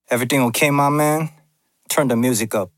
Everything okay, my man? Turn the music up.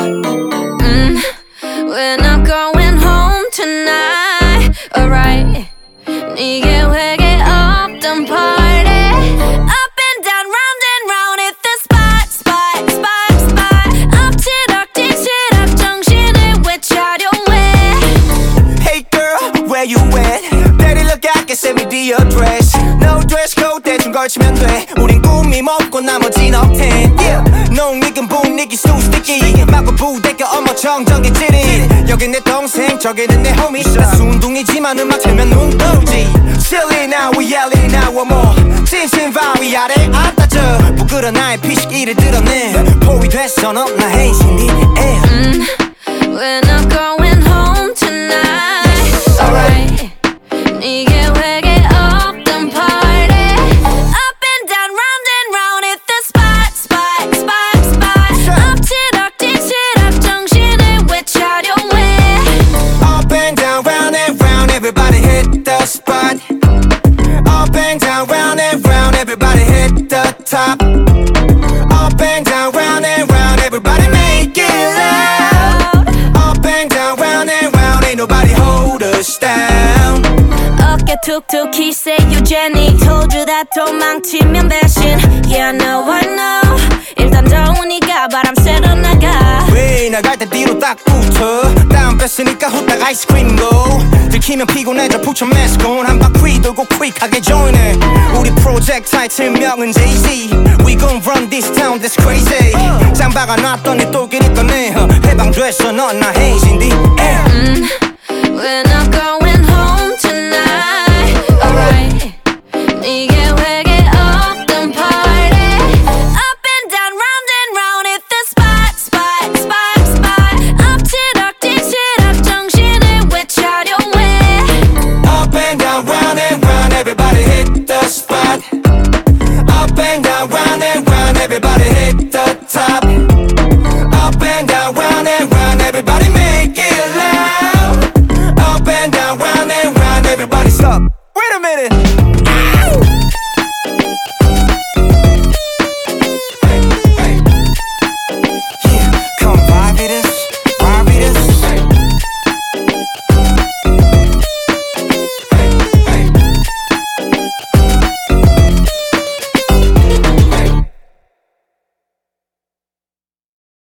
We're not going home tonight, alright. 네게 회개 없던 party. Up and down, round and round, hit the spot, spot, spot, spot. 엎치락 뒤치락 정신을 되찾아왜. Hey girl, where you at? 데리러 갈게, send me the address. No dress code, 대충 걸치면 돼. 우린 꿈이 먹고 나머진 업텐. Yeah, 농익은 분위기 so sticky. 마구 부대껴 어머 정적인 찌릿. 여긴 내 동생, 저기는 내 homie. 나 순둥이지만 음악 틀면 눈 떠오지. Silly now, we yelling now one more. 진심 바위 아래 앉아줘. 부끄러 나의 피식이를 드러내. 포위 됐어 너 나 헤이신 네 We're not going home tonight, alright. 네게 회개 없던 party. Up and down, round and round, hit the spot, spot, spot, spot. 엎치락 뒤치락 정신을 되찾아왜. Up and down, round and round, everybody hit the spot. Up and down, round and round, everybody hit the top. Up and down, round and round, everybody make it loud. Up and down, round and round, ain't nobody hold us down. 어깨 툭툭히 say you Jenny. Told you that 도망치면 배신. Yeah, I know. 일단 더우니까 바람 쐬러 나가. 왜 나갈 때 뒤로 딱 붙어. 다운 뺐으니까 후딱 아이스크림 고. 들키면 피곤해져 put your mask on. 한 바퀴 돌고 quick하게 join해. 우리 프로젝트 타이틀명은 Jay-Z. We gon' run this town, that's crazy. 짱박아 놨더니 또 길이 떠내. 해방됐어 넌 나 헤이진 the air. We're not going